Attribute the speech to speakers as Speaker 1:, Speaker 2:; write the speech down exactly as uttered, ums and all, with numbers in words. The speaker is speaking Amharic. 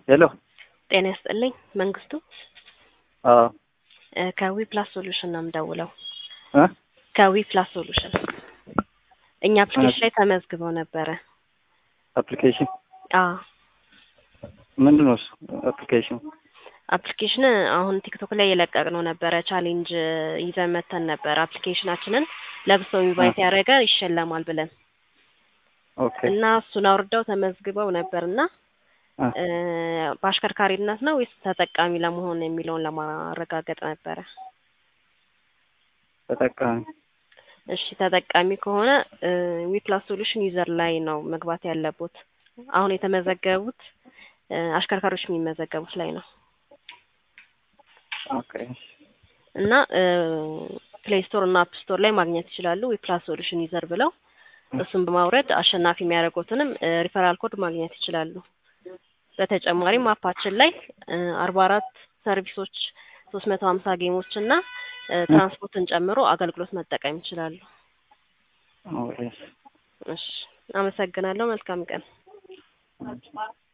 Speaker 1: ሄሎ
Speaker 2: ጤና ይስጥልኝ መንግስቱ
Speaker 1: አዎ
Speaker 2: ከዊ ፕላስ ሶሉሽን ነው የምደውለው
Speaker 1: እ
Speaker 2: ከዊ ፕላስ ሶሉሽን እኛ አፕሊኬሽን ላይ ተመዝግበው ነበር
Speaker 1: አፕሊኬሽን
Speaker 2: አዎ
Speaker 1: ምንድነው አፕሊኬሽን
Speaker 2: አፕሊኬሽን አሁን ቲክቶክ ላይ የለቀቅነው ነበር ቻሌንጅ ይዘን መተን ነበር አፕሊኬሽናችንን ለብሰው ኢንቫይት ያደረገ ይሸለማል ብለን
Speaker 1: ኦኬ
Speaker 2: እና እሱን አውርደው ተመዝግበው ነበርና በአሽከርካሪነት ነው ወይስ ተጠቃሚ ለመሆን የሚለውን ለማረጋገጥ ነበር
Speaker 1: ተጠቃሚ
Speaker 2: እሺ ተጠቃሚ ከሆነ ዊ ፕላስ ሶሉሽን ዩዘር ላይ ነው መግባት ያለበት አሁን የተመዘገቡት አሽከርካሪዎች የሚመዘገቡት ላይ ነው
Speaker 1: ኦኬ
Speaker 2: እና ፕሌይ ስቶር እና አፕ ስቶር ላይ ማግኘት ይችላሉ ዊ ፕላስ ሶሉሽን ዩዘር ብለው እሱን በማውረድ አሸናፊ የሚያደርጉትንም ሪፈራል ኮድ ማግኘት ይችላሉ በተጨማሪም አፓችን ላይ አርባ አራት ሰርቪሶች ሶስት መቶ ሀምሳ ጌሞች እና ትራንስፖርትን ጨምሮ አገልግሎት መጠቀም ይችላሉ
Speaker 1: ኦኬ
Speaker 2: እሺ አመሰግናለሁ መልካም ቀን